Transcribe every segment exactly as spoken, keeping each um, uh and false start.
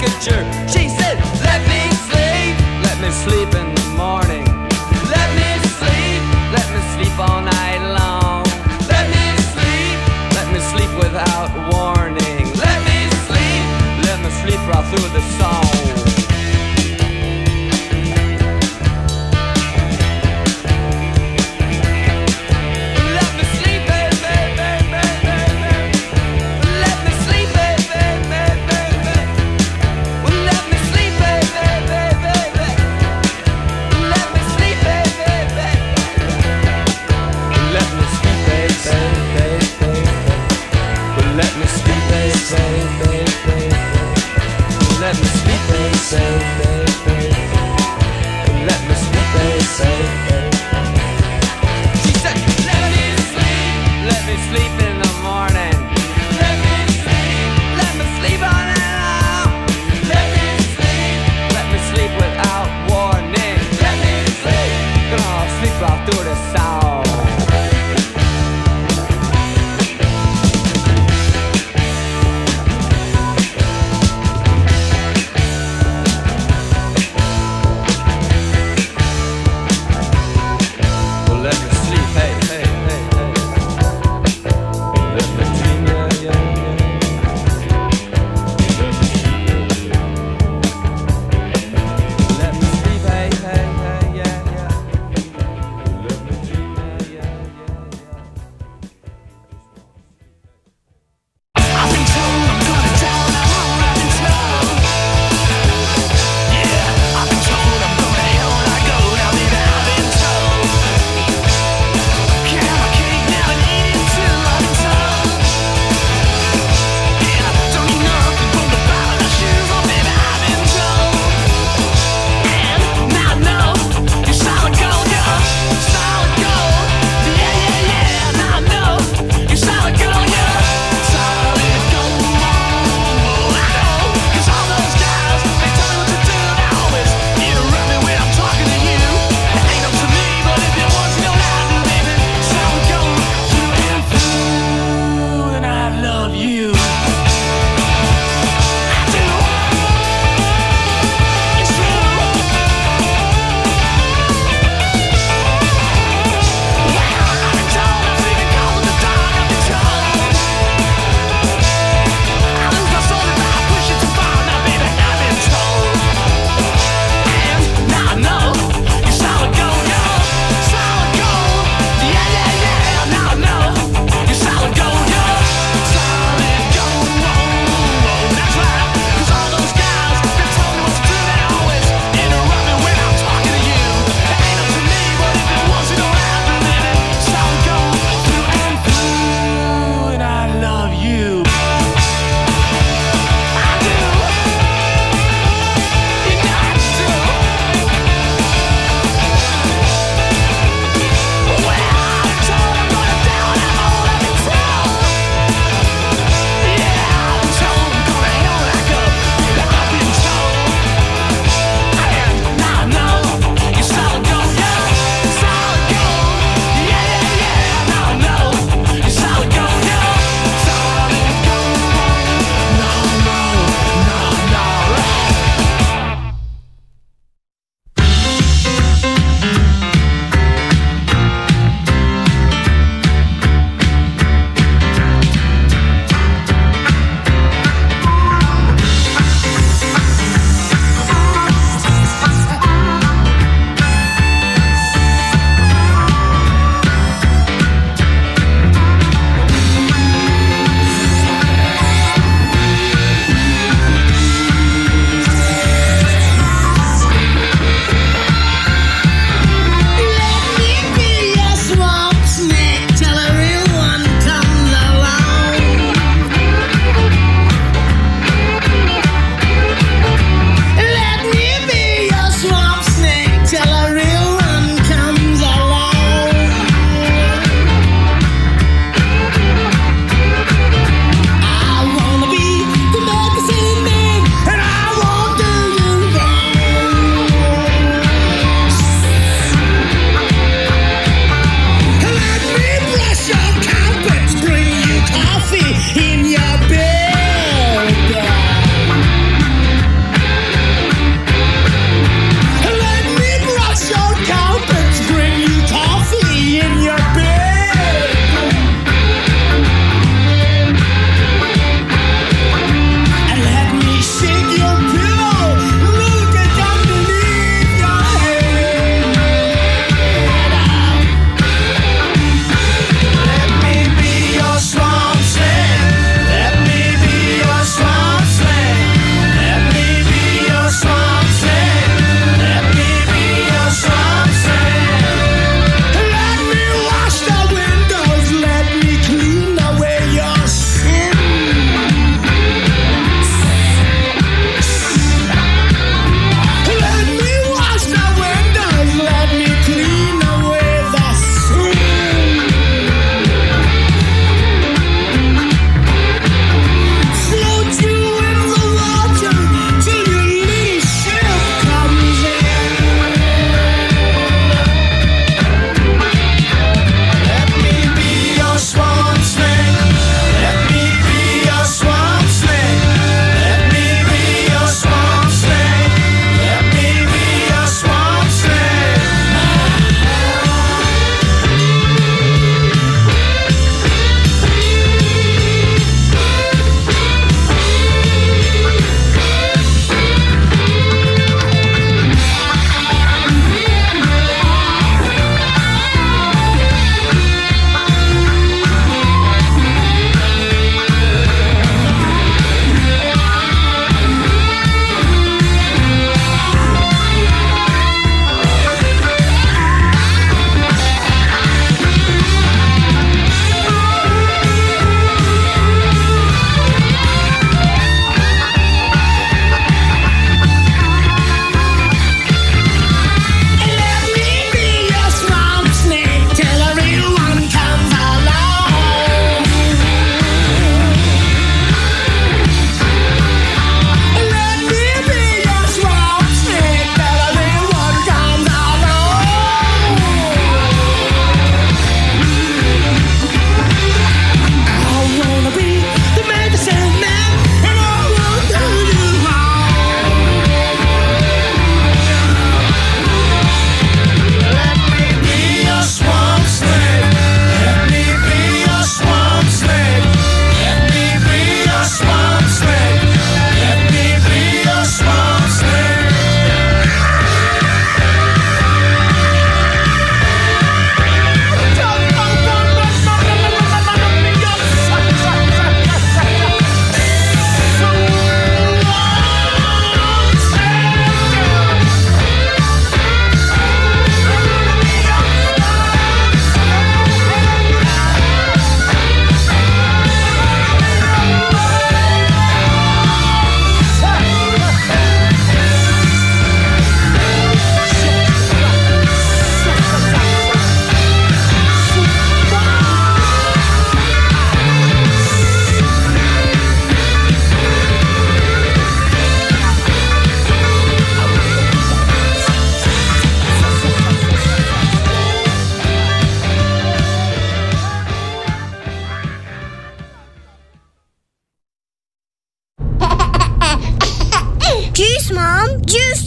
caricature. She said, let me sleep, let me sleep in the morning. Let me sleep, let me sleep all night long. Let me sleep, let me sleep without warning. Let me sleep, let me sleep right through the song.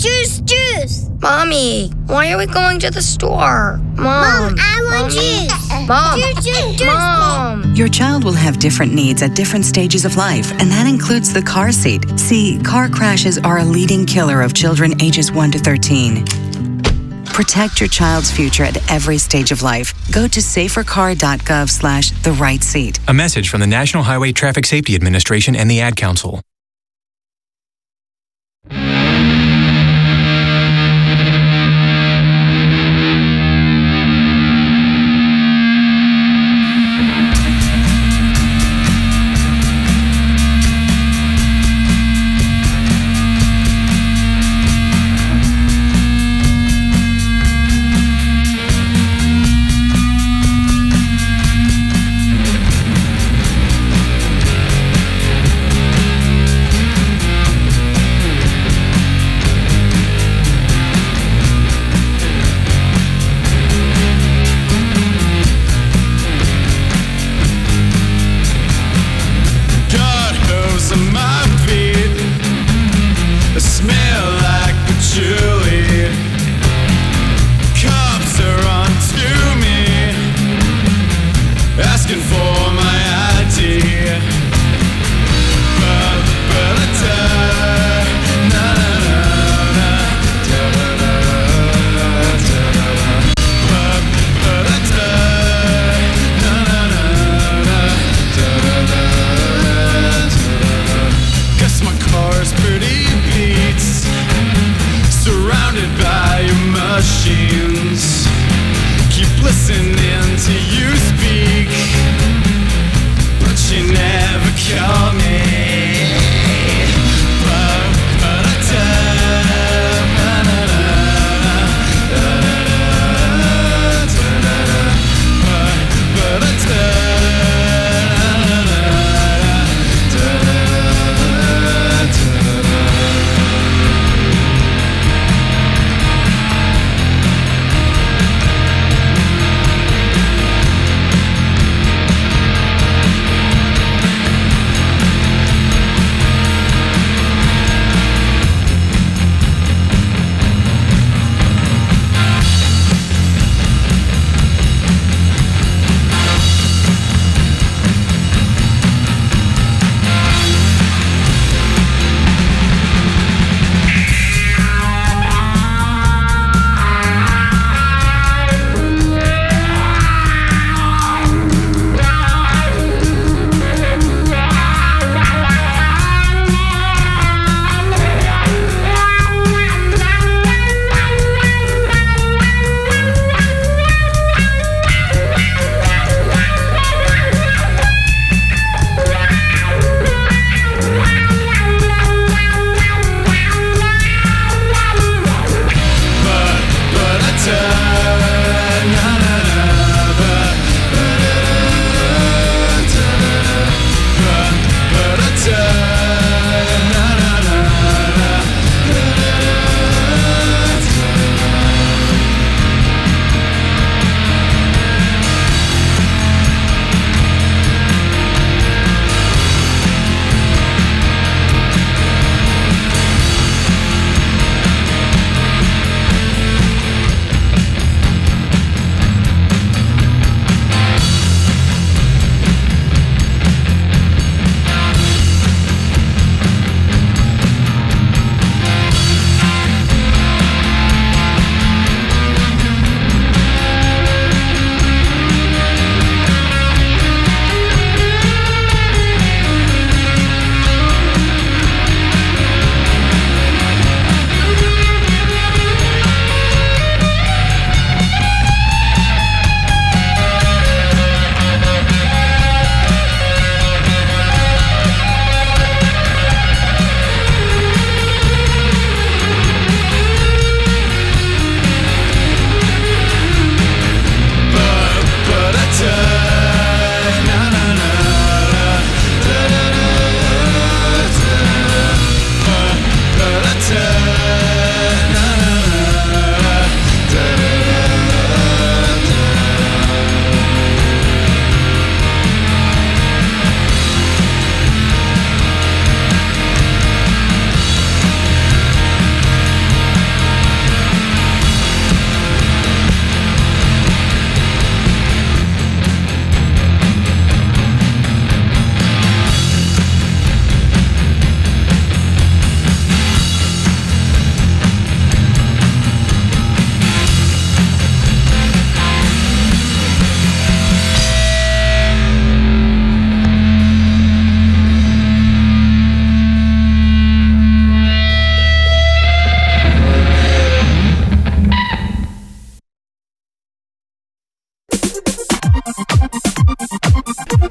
juice, juice. Mommy, why are we going to the store? Mom, Mom, I want Mommy. juice. Mom, Juice, juice, juice. Mom. Your child will have different needs at different stages of life, and that includes the car seat. See, car crashes are a leading killer of children ages one to thirteen. Protect your child's future at every stage of life. Go to safercar.gov slash the right seat. A message from the National Highway Traffic Safety Administration and the Ad Council.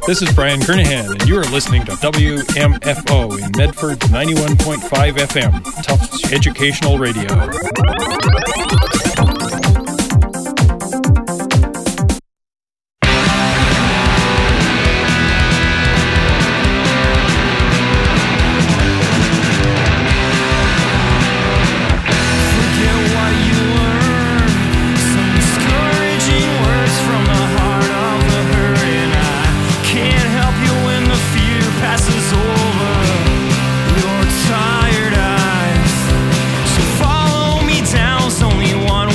This is Brian Kernahan, and you are listening to W M F O in Medford's ninety-one point five F M, Tufts Educational Radio. Tired eyes, so follow me down. It's only one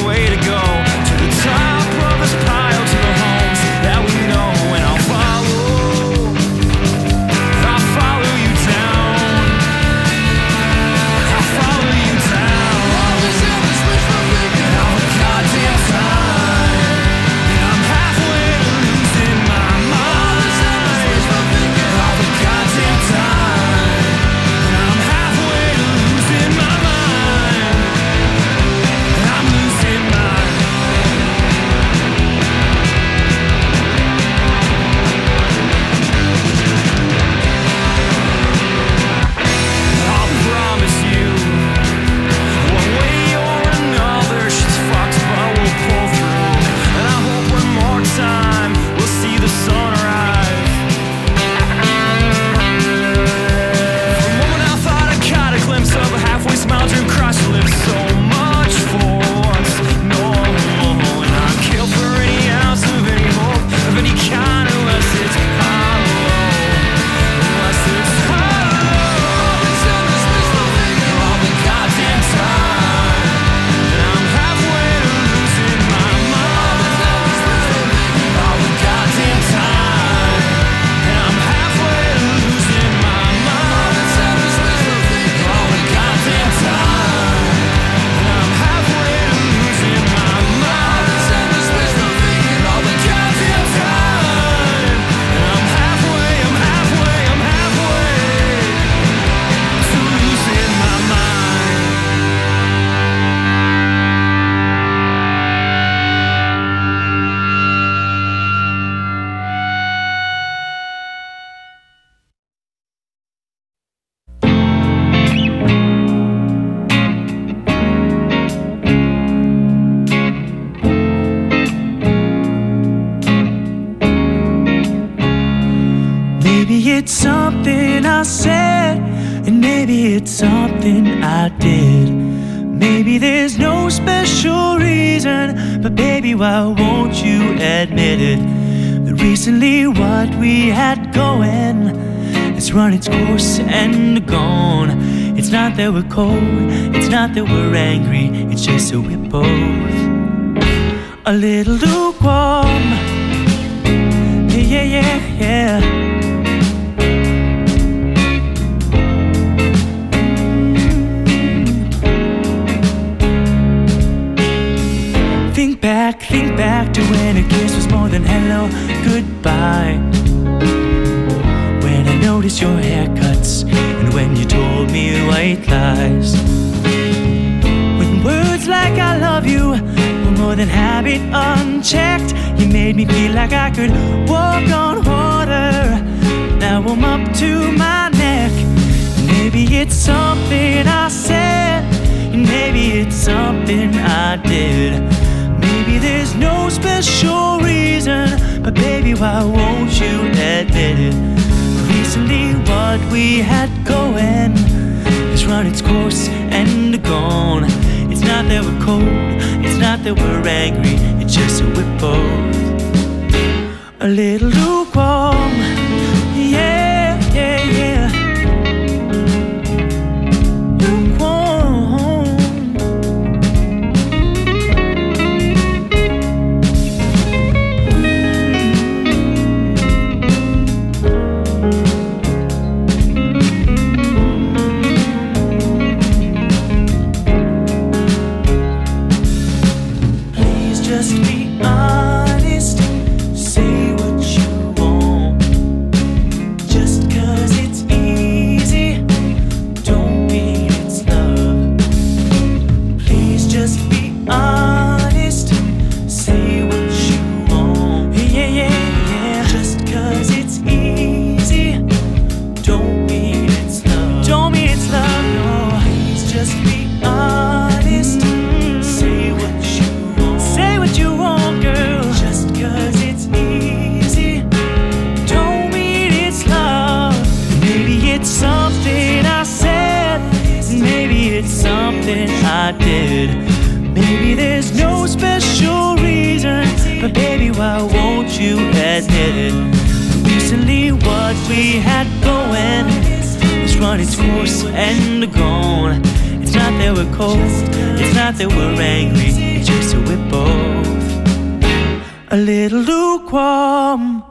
it's something I said, and maybe it's something I did. Maybe there's no special reason, but baby, why won't you admit it? That recently what we had going has run its course and gone. It's not that we're cold, it's not that we're angry, it's just that we're both a little lukewarm. Yeah, yeah, yeah, yeah. Think back, think back to when a kiss was more than hello, goodbye. When I noticed your haircuts, and when you told me white lies. When words like I love you were more than habit unchecked, you made me feel like I could walk on water. Now I'm up to my neck. Maybe it's something I said, and maybe it's something I did. Maybe there's no special reason, but baby, why won't you admit it? Recently what we had going has run its course and gone. It's not that we're cold, it's not that we're angry, it's just that we're both a little lukewarm. Yeah, yeah, yeah. Lukewarm. Please just be honest, say what you did. Maybe there's no special reason, but baby, why won't you admit it? Recently what we had going is run its course and gone. It's not that we're cold, it's not that we're angry, it's just that we're both a little lukewarm.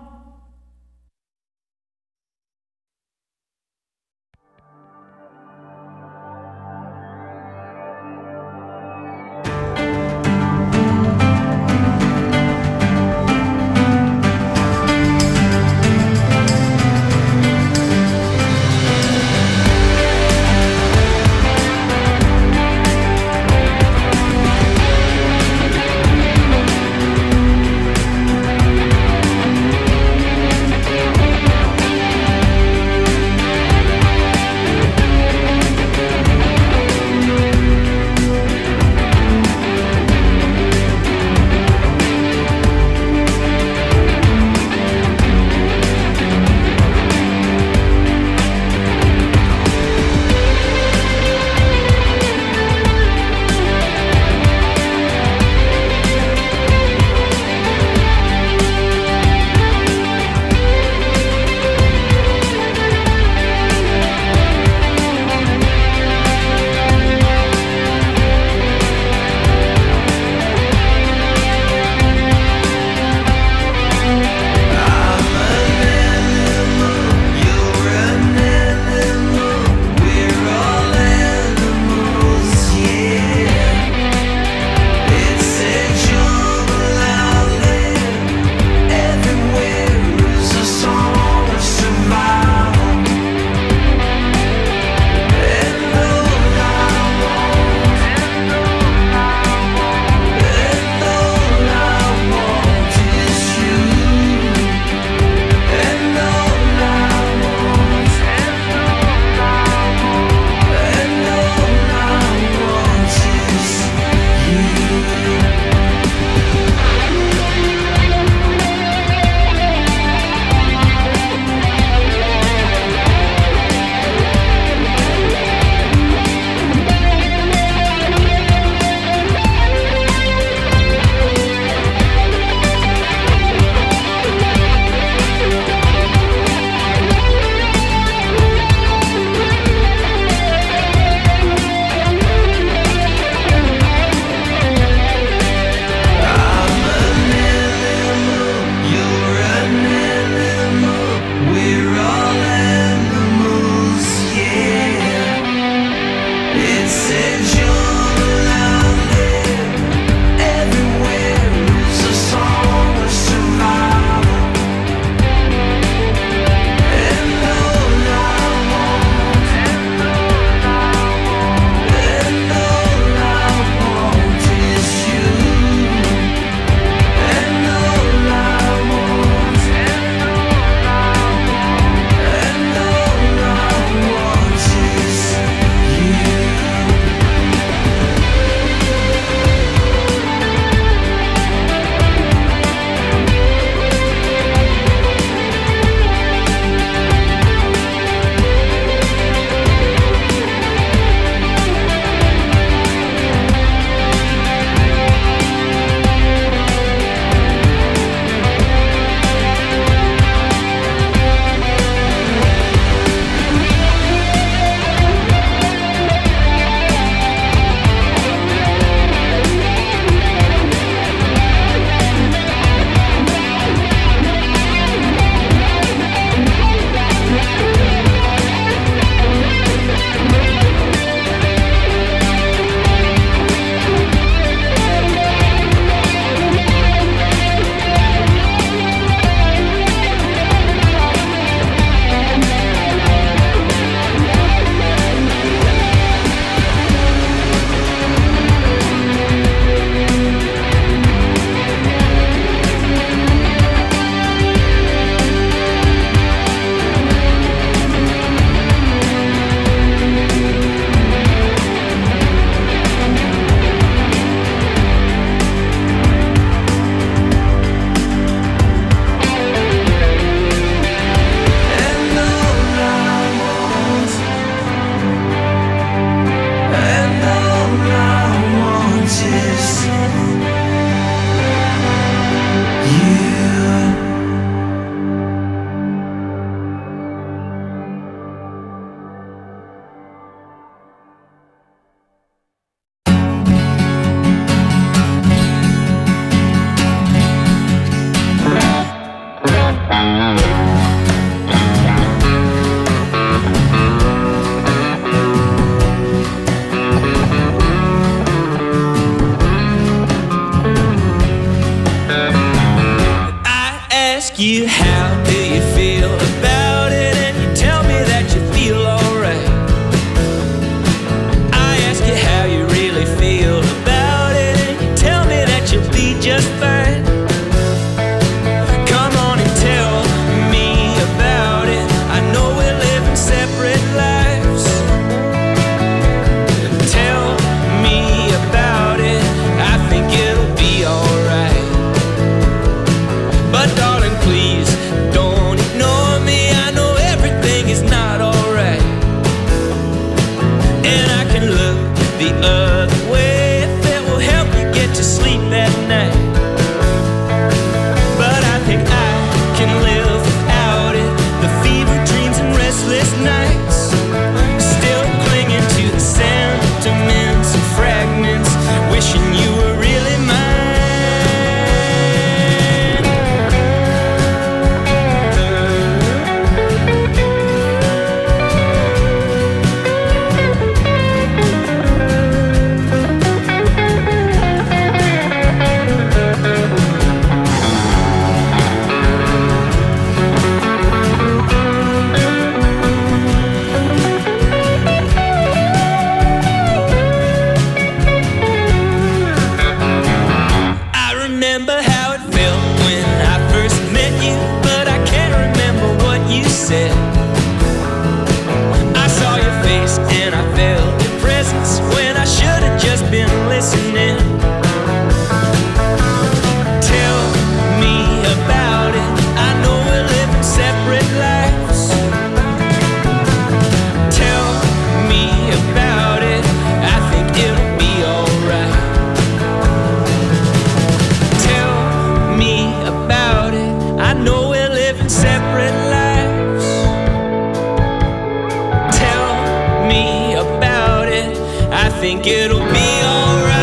said. I saw your face and I felt your presence when I should have just been listening. Tell me about it. I know we're living separate lives. Tell me about it. I think it'll be alright. Tell me about it. I know we're living separate lives. Tell me about it. I think it'll be alright.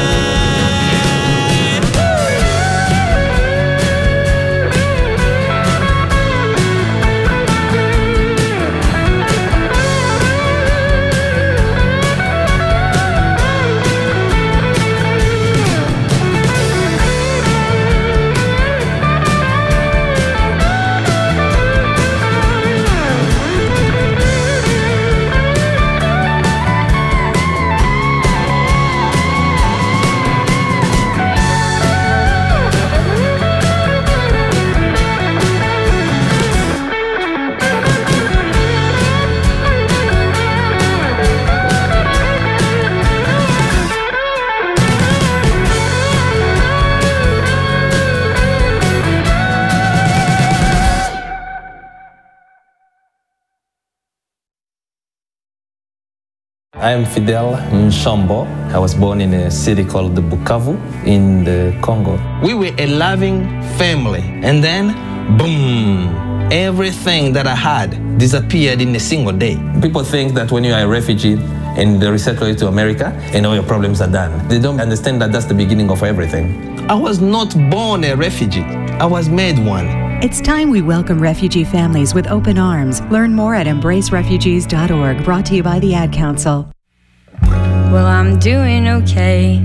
I am Fidel Nshambo. I was born in a city called Bukavu in the Congo. We were a loving family, and then, boom, everything that I had disappeared in a single day. People think that when you are a refugee and they resettle you to America, and all your problems are done. They don't understand that that's the beginning of everything. I was not born a refugee. I was made one. It's time we welcome refugee families with open arms. Learn more at embrace refugees dot org, brought to you by the Ad Council. Well, I'm doing okay,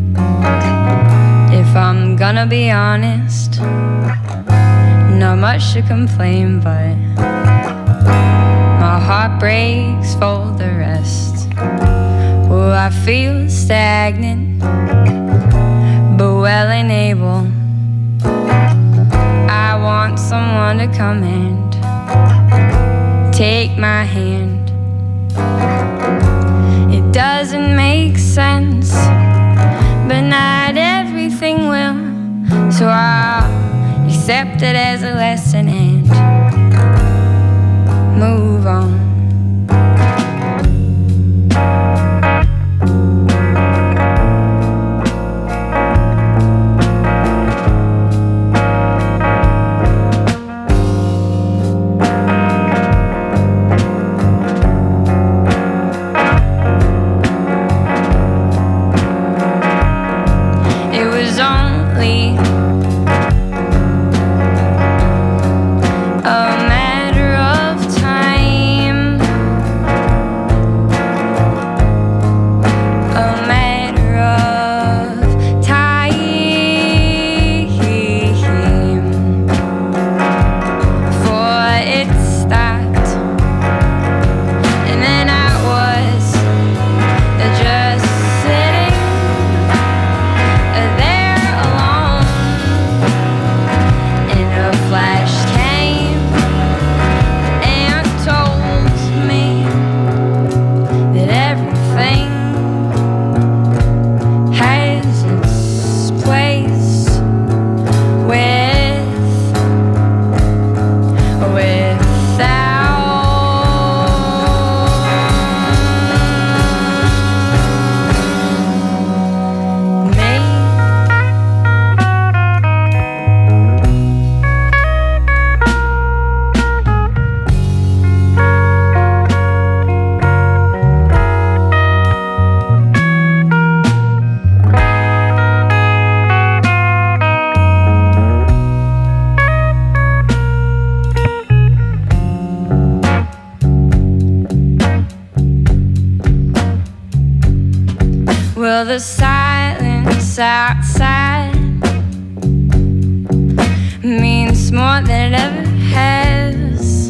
if I'm gonna be honest. Not much to complain, but my heart breaks for the rest. Well, I feel stagnant, but well and able. I want someone to come and take my hand. It doesn't make sense, but not everything will. So I'll accept it as a lesson and move on. Well, the silence outside means more than it ever has.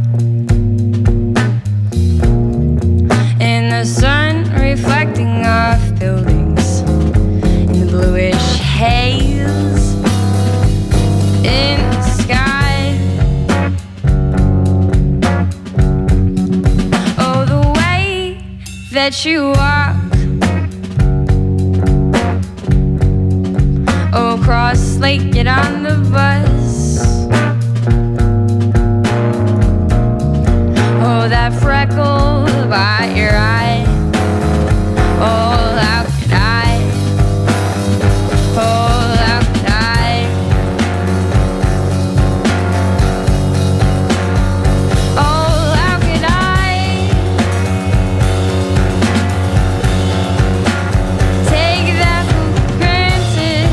And the sun reflecting off buildings in the bluish haze in the sky. let you walk across lake, get on the bus. Oh, that freckle by your eye. Oh, how could I? Oh, how could I? Oh, how could I take that for granted?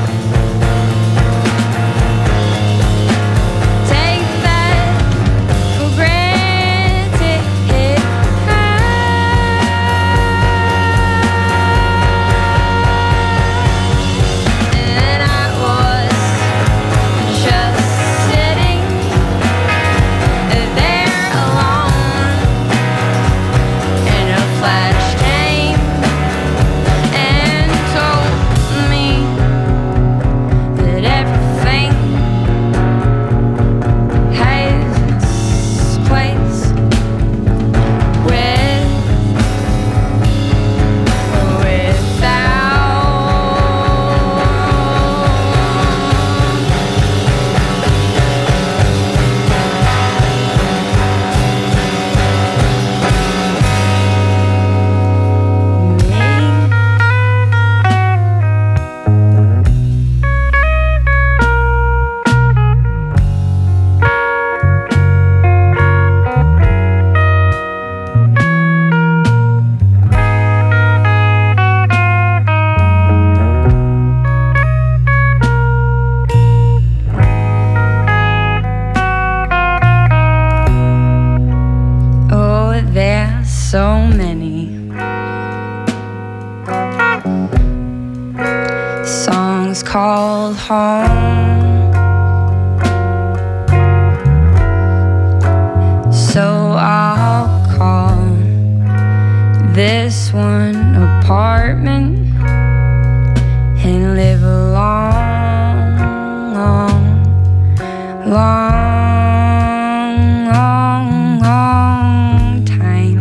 Take that for granted. And I was just sitting there alone, and a flash came and told me that everything has its place with or without. Oh, there's so many songs called home. So I'll call this one apartment and live a long, long, long, long, long time.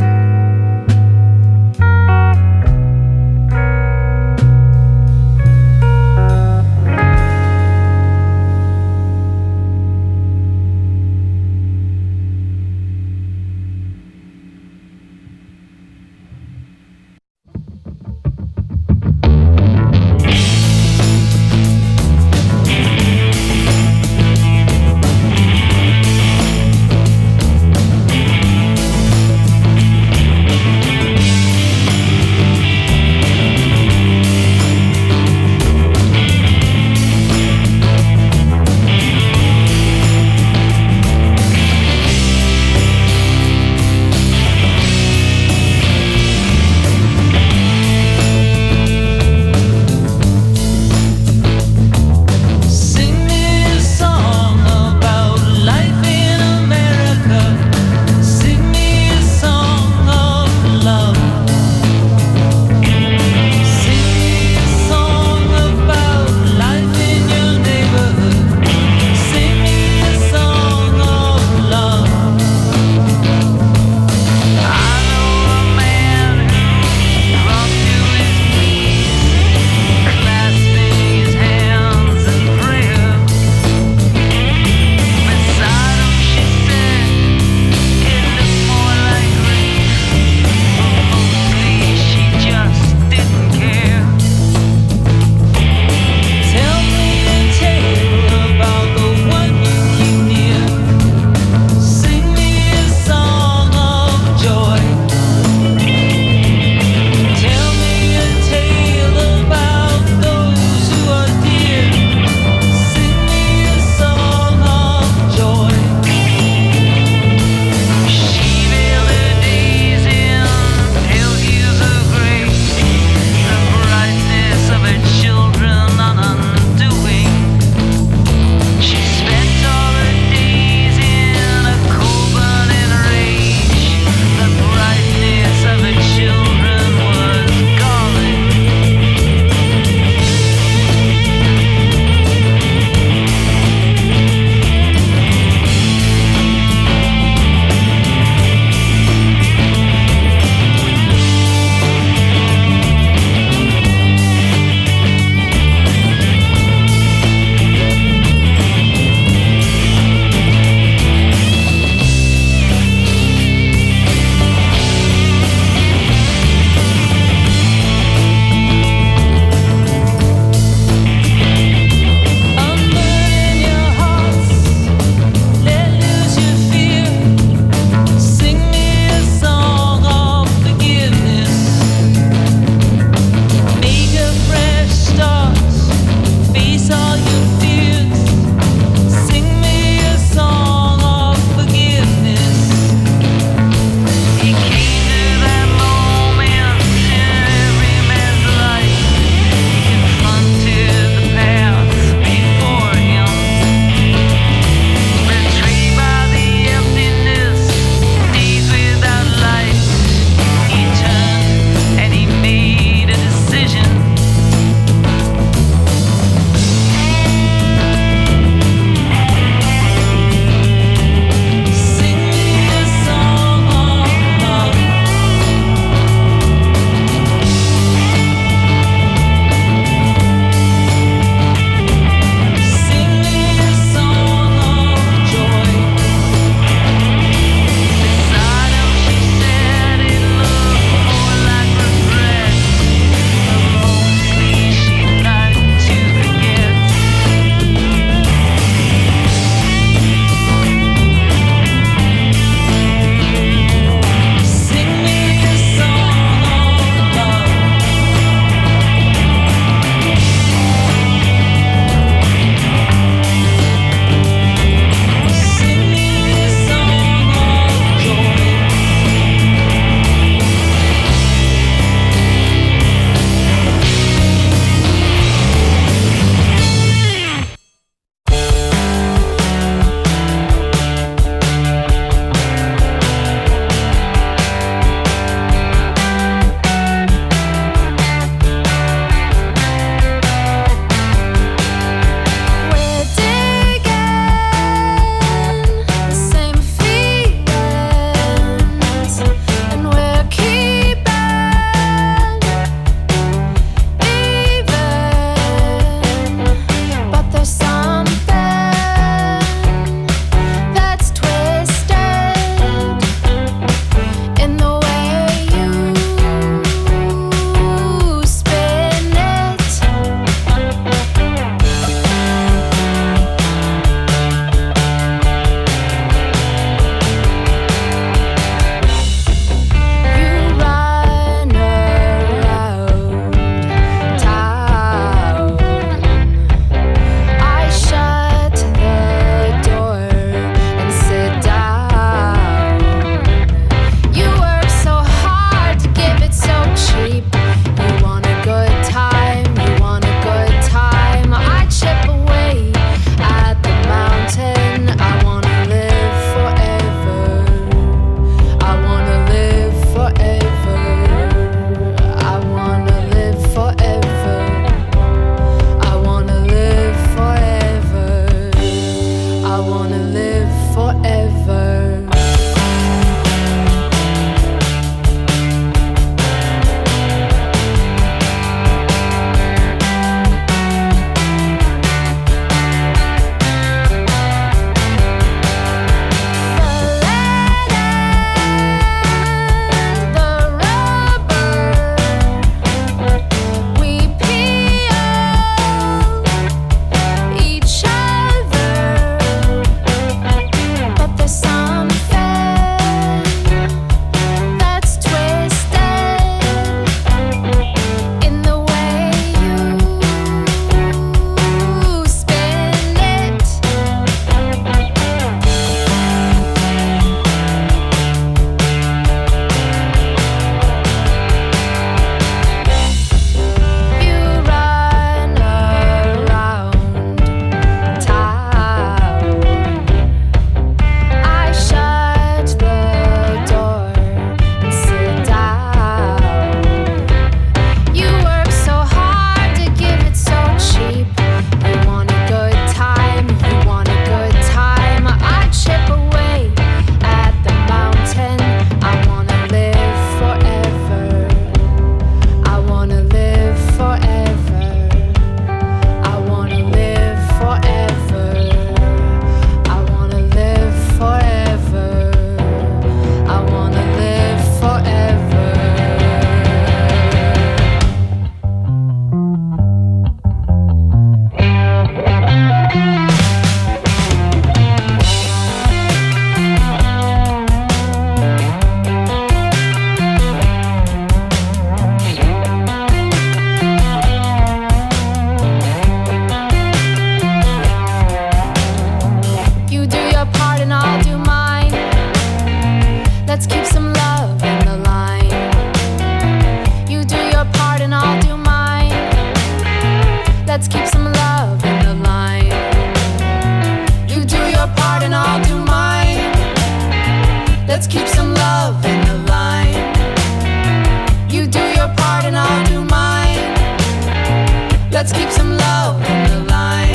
keep some love in the line. You do your part and I'll do mine. Let's keep some love in the line. You do your part and I'll do mine. Let's keep some love in the line. You do your part and I'll do mine. Let's keep some love in the line.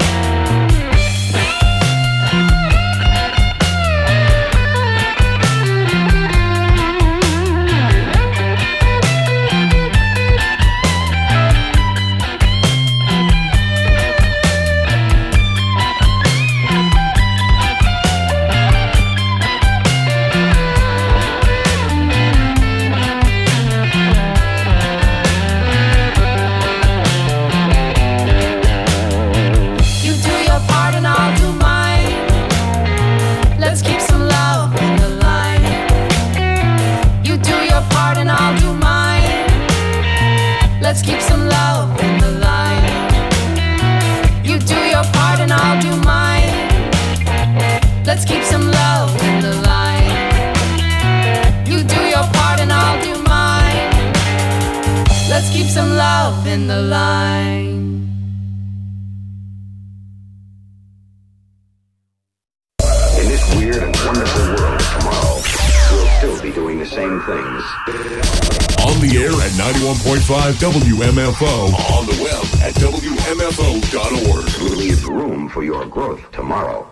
Let's keep some love in the line. You do your part and I'll do mine. Let's keep some love in the line. You do your part and I'll do mine. Let's keep some love in the line. In this weird and wonderful world of tomorrow, we'll still be doing the same things. On the air at ninety-one point five W M F O. On the web at W M F O dot org. We'll leave room for your growth tomorrow.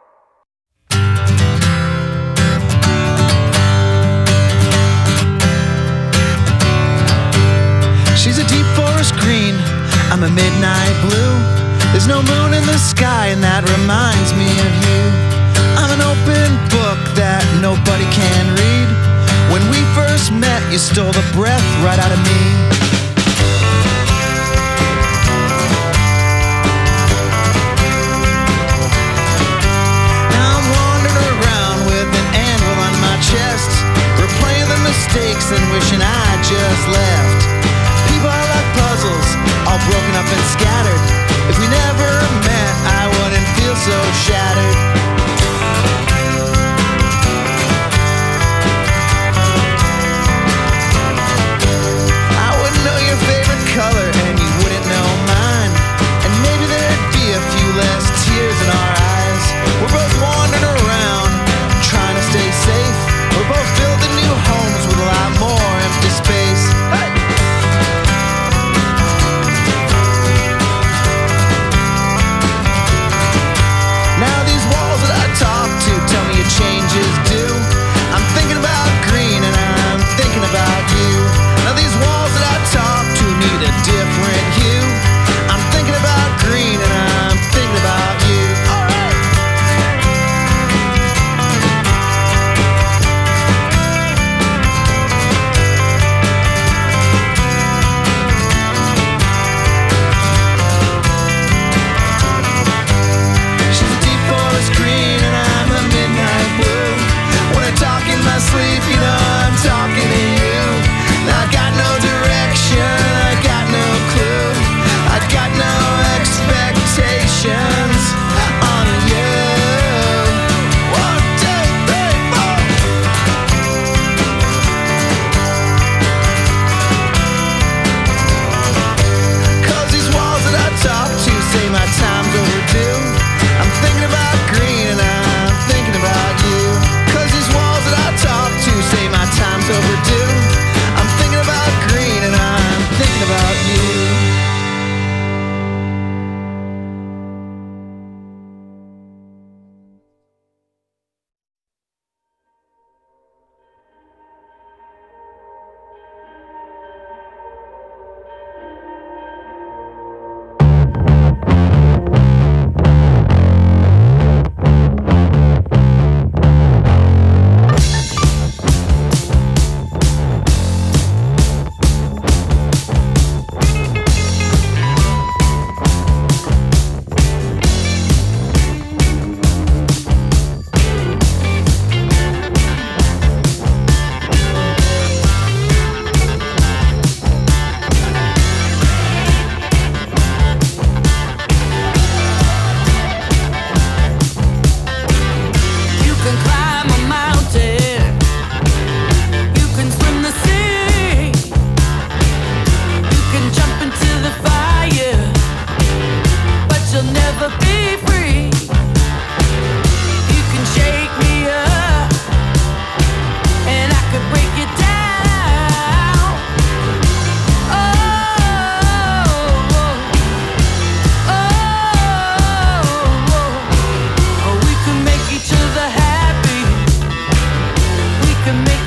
She's a deep forest green, I'm a midnight blue. There's no moon in the sky and that reminds me of you. I'm an open book that nobody can read. When we first met, you stole the breath right out of me. Now I'm wandering around with an anvil on my chest, replaying the mistakes and wishing I just left. People are like puzzles, all broken up and scattered. If we never met, I wouldn't feel so shattered. Color and you wouldn't know mine, and maybe there'd be a few less tears in our eyes. We're both wandering around trying to stay safe. We're both building new homes with a lot more empty space. Hey!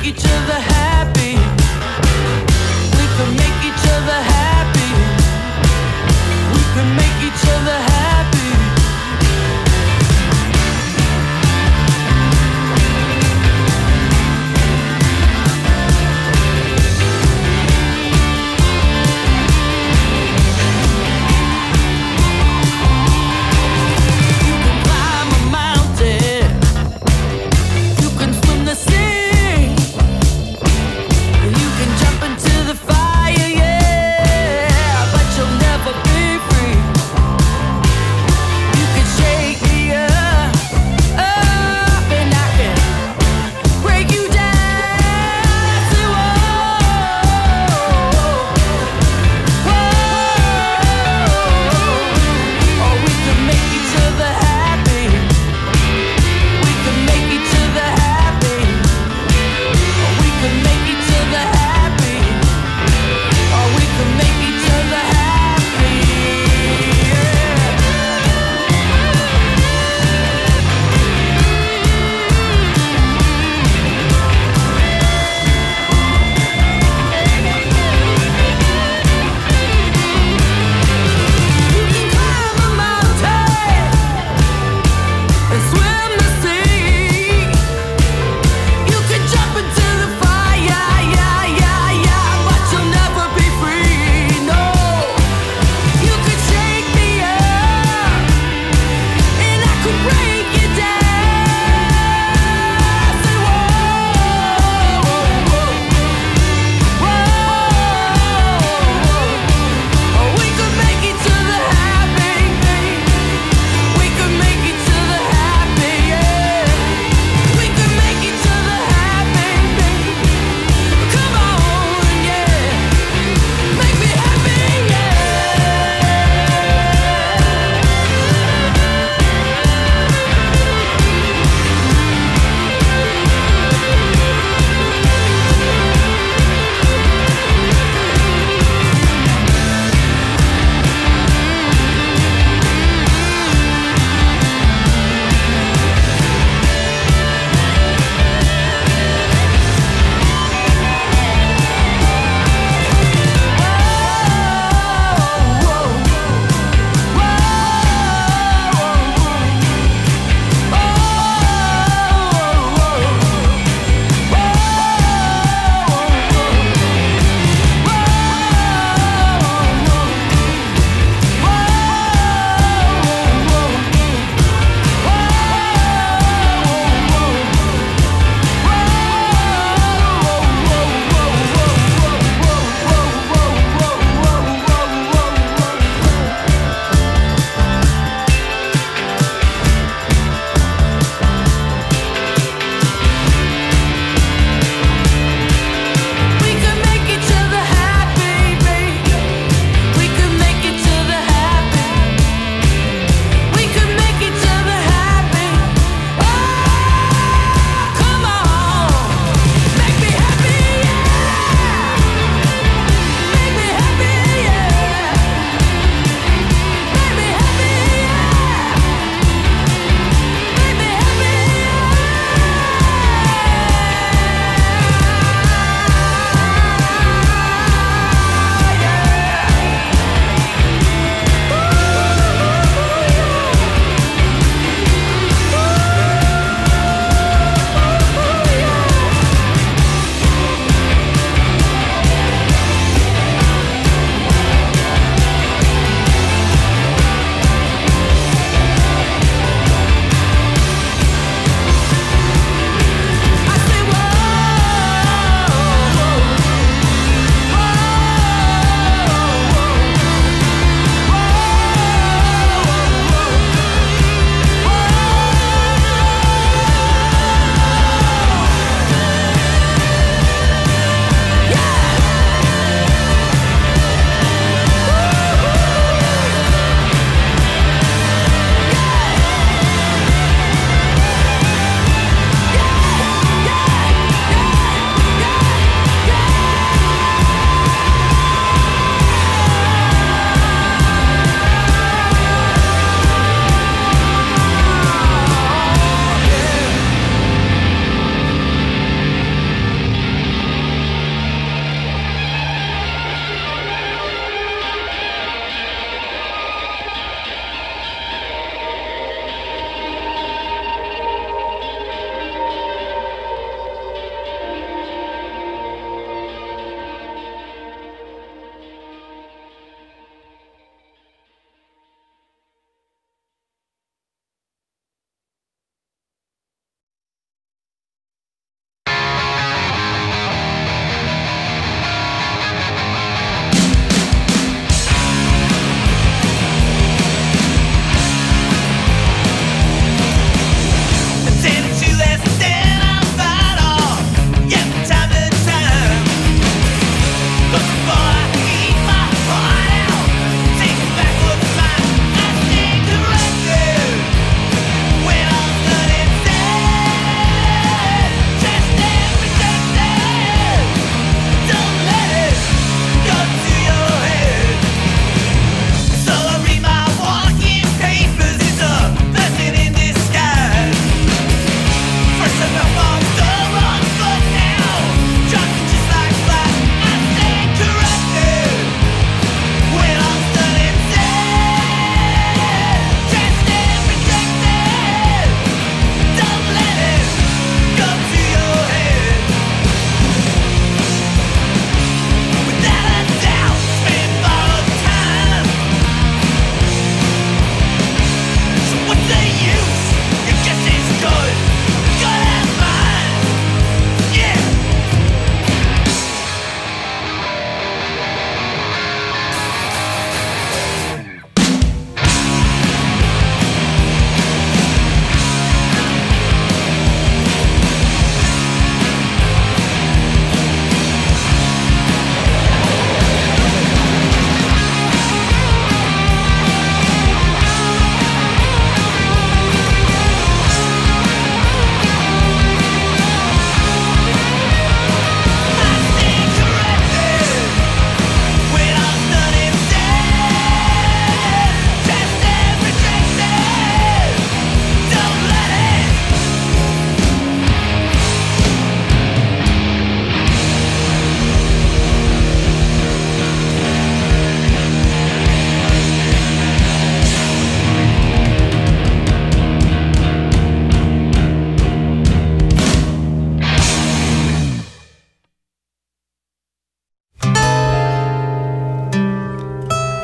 make each other happy. We can make each other happy. We can make each other happy. You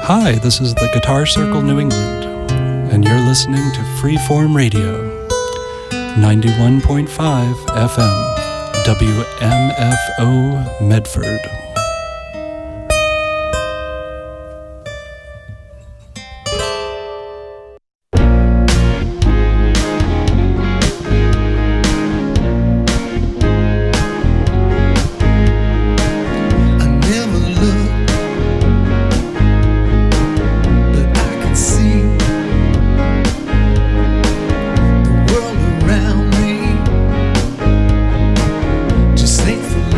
Hi, this is the Guitar Circle New England, and you're listening to Freeform Radio, ninety-one point five F M, W M F O Medford.